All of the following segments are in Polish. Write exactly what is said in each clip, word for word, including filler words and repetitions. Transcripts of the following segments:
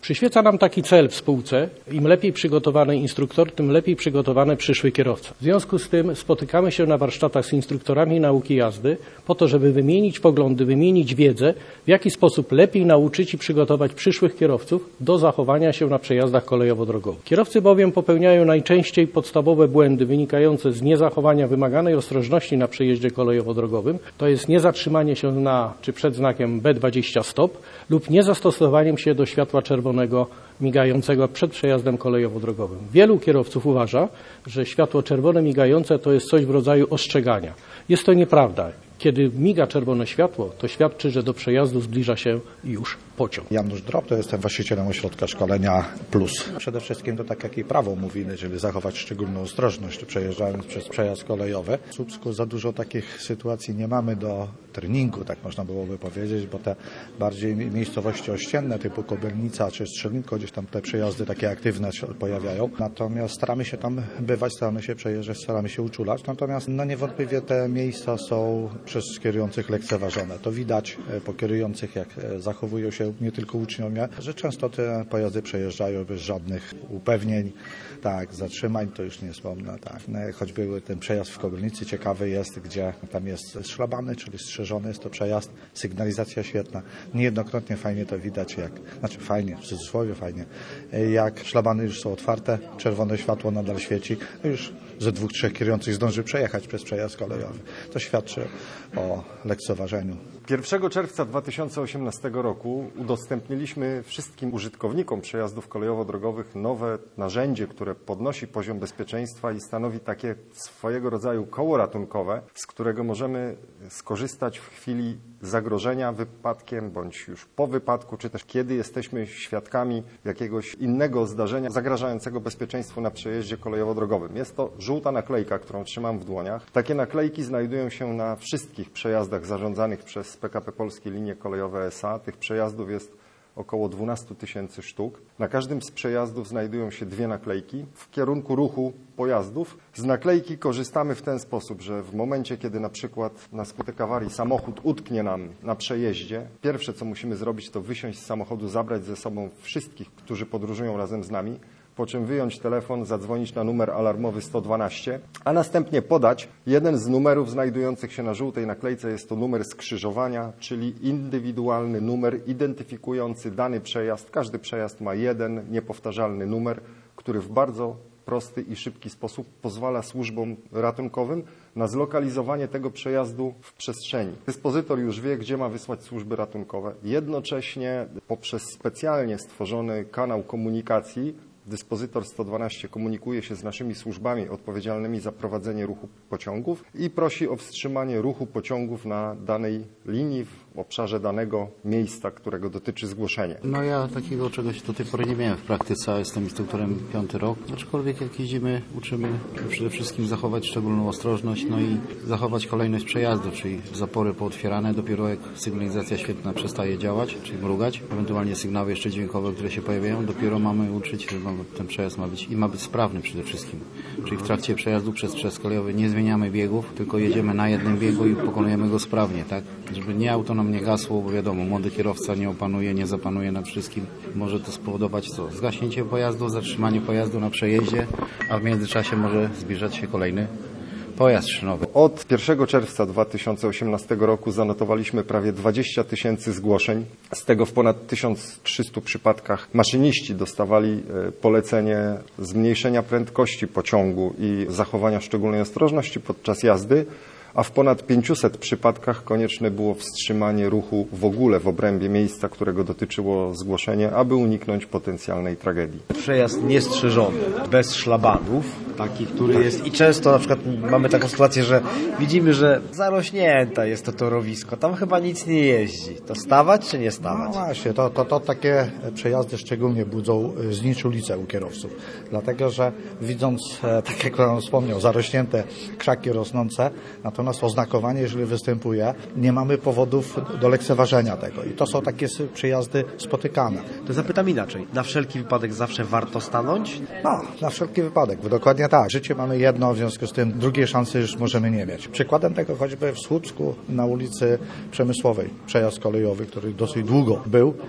Przyświeca nam taki cel w spółce. Im lepiej przygotowany instruktor, tym lepiej przygotowany przyszły kierowca. W związku z tym spotykamy się na warsztatach z instruktorami nauki jazdy po to, żeby wymienić poglądy, wymienić wiedzę, w jaki sposób lepiej nauczyć i przygotować przyszłych kierowców do zachowania się na przejazdach kolejowo-drogowych. Kierowcy bowiem popełniają najczęściej podstawowe błędy wynikające z niezachowania wymaganej ostrożności na przejeździe kolejowo-drogowym. To jest niezatrzymanie się na czy przed znakiem B dwadzieścia stop lub niezastosowaniem się do światła czerwonego migającego przed przejazdem kolejowo-drogowym. Wielu kierowców uważa, że światło czerwone migające to jest coś w rodzaju ostrzegania. Jest to nieprawda. Kiedy miga czerwone światło, to świadczy, że do przejazdu zbliża się już pociąg. Janusz Drop, to jestem właścicielem ośrodka szkolenia Plus. Przede wszystkim to tak jak i prawo mówi, żeby zachować szczególną ostrożność przejeżdżając przez przejazd kolejowy. W Słupsku za dużo takich sytuacji nie mamy do treningu, tak można byłoby powiedzieć, bo te bardziej miejscowości ościenne typu Kobylnica czy Strzelinko, gdzieś tam te przejazdy takie aktywne się pojawiają. Natomiast staramy się tam bywać, staramy się przejeżdżać, staramy się uczulać. Natomiast no niewątpliwie te miejsca są przez kierujących lekceważone. To widać po kierujących, jak zachowują się nie tylko uczniowie, że często te pojazdy przejeżdżają bez żadnych upewnień, tak, zatrzymań, to już nie wspomnę, tak. Choćby ten przejazd w Kobylnicy ciekawy jest, gdzie tam jest szlabany, czyli strzeżony jest to przejazd, sygnalizacja świetna. Niejednokrotnie fajnie to widać, jak, znaczy fajnie, w cudzysłowie fajnie, jak szlabany już są otwarte, czerwone światło nadal świeci, już ze dwóch, trzech kierujących zdąży przejechać przez przejazd kolejowy. To świadczy o lekceważeniu. pierwszego czerwca dwa tysiące osiemnastego roku udostępniliśmy wszystkim użytkownikom przejazdów kolejowo-drogowych nowe narzędzie, które podnosi poziom bezpieczeństwa i stanowi takie swojego rodzaju koło ratunkowe, z którego możemy skorzystać w chwili zagrożenia wypadkiem, bądź już po wypadku, czy też kiedy jesteśmy świadkami jakiegoś innego zdarzenia zagrażającego bezpieczeństwu na przejeździe kolejowo-drogowym. Jest to żółta naklejka, którą trzymam w dłoniach. Takie naklejki znajdują się na wszystkich przejazdach zarządzanych przez P K P Polskie Linie Kolejowe S A. Tych przejazdów jest około dwanaście tysięcy sztuk. Na każdym z przejazdów znajdują się dwie naklejki w kierunku ruchu pojazdów. Z naklejki korzystamy w ten sposób, że w momencie, kiedy na przykład na skutek awarii samochód utknie nam na przejeździe, pierwsze co musimy zrobić, to wysiąść z samochodu, zabrać ze sobą wszystkich, którzy podróżują razem z nami, po czym wyjąć telefon, zadzwonić na numer alarmowy sto dwanaście, a następnie podać jeden z numerów znajdujących się na żółtej naklejce. Jest to numer skrzyżowania, czyli indywidualny numer identyfikujący dany przejazd. Każdy przejazd ma jeden niepowtarzalny numer, który w bardzo prosty i szybki sposób pozwala służbom ratunkowym na zlokalizowanie tego przejazdu w przestrzeni. Dyspozytor już wie, gdzie ma wysłać służby ratunkowe. Jednocześnie poprzez specjalnie stworzony kanał komunikacji dyspozytor sto dwanaście komunikuje się z naszymi służbami odpowiedzialnymi za prowadzenie ruchu pociągów i prosi o wstrzymanie ruchu pociągów na danej linii w obszarze danego miejsca, którego dotyczy zgłoszenie. No ja takiego czegoś do tej pory nie miałem w praktyce, a jestem instruktorem piąty rok. Aczkolwiek jak jeździmy, uczymy przede wszystkim zachować szczególną ostrożność, no i zachować kolejność przejazdu, czyli zapory pootwierane, dopiero jak sygnalizacja świetna przestaje działać, czyli mrugać, ewentualnie sygnały jeszcze dźwiękowe, które się pojawiają, dopiero mamy uczyć, że ten przejazd ma być i ma być sprawny przede wszystkim. Czyli w trakcie przejazdu przez przejazd kolejowy nie zmieniamy biegów, tylko jedziemy na jednym biegu i pokonujemy go sprawnie, tak? Żeby nie auto nam nie gasło, bo wiadomo, młody kierowca nie opanuje, nie zapanuje nad wszystkim. Może to spowodować co? Zgaśnięcie pojazdu, zatrzymanie pojazdu na przejeździe, a w międzyczasie może zbliżać się kolejny pojazd szynowy. Od pierwszego czerwca dwa tysiące osiemnastego roku zanotowaliśmy prawie dwadzieścia tysięcy zgłoszeń. Z tego w ponad tysiąc trzystu przypadkach maszyniści dostawali polecenie zmniejszenia prędkości pociągu i zachowania szczególnej ostrożności podczas jazdy, a w ponad pięciuset przypadkach konieczne było wstrzymanie ruchu w ogóle w obrębie miejsca, którego dotyczyło zgłoszenie, aby uniknąć potencjalnej tragedii. Przejazd niestrzeżony, bez szlabanów, taki, który jest i często na przykład mamy taką sytuację, że widzimy, że zarośnięte jest to torowisko, tam chyba nic nie jeździ. To stawać czy nie stawać? No właśnie, to, to, to takie przejazdy szczególnie budzą znieczulicę u kierowców, dlatego że widząc, tak jak Pan wspomniał, zarośnięte krzaki rosnące, natomiast oznakowanie, jeżeli występuje, nie mamy powodów do lekceważenia tego i to są takie przejazdy spotykane. To zapytam inaczej, na wszelki wypadek zawsze warto stanąć? No, na wszelki wypadek, bo dokładnie tak. Życie mamy jedno, w związku z tym drugiej szansy już możemy nie mieć. Przykładem tego choćby w Słupsku na ulicy Przemysłowej przejazd kolejowy, który dosyć długo był.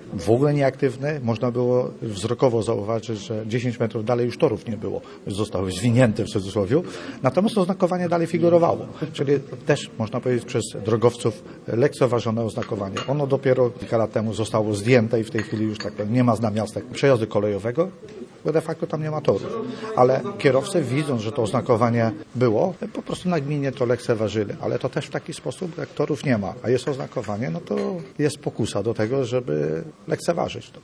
w ogóle nieaktywne. Można było wzrokowo zauważyć, że dziesięć metrów dalej już torów nie było. Zostały zwinięte w cudzysłowie. Natomiast oznakowanie dalej figurowało. Czyli też, można powiedzieć, przez drogowców lekceważone oznakowanie. Ono dopiero kilka lat temu zostało zdjęte i w tej chwili już tak powiem, nie ma znamiastek przejazdu kolejowego, bo de facto tam nie ma torów. Ale kierowcy, widząc, że to oznakowanie było, po prostu nagminnie to lekceważyli. Ale to też w taki sposób, jak torów nie ma, a jest oznakowanie, no to jest pokusa do tego, żeby lekceważyć to.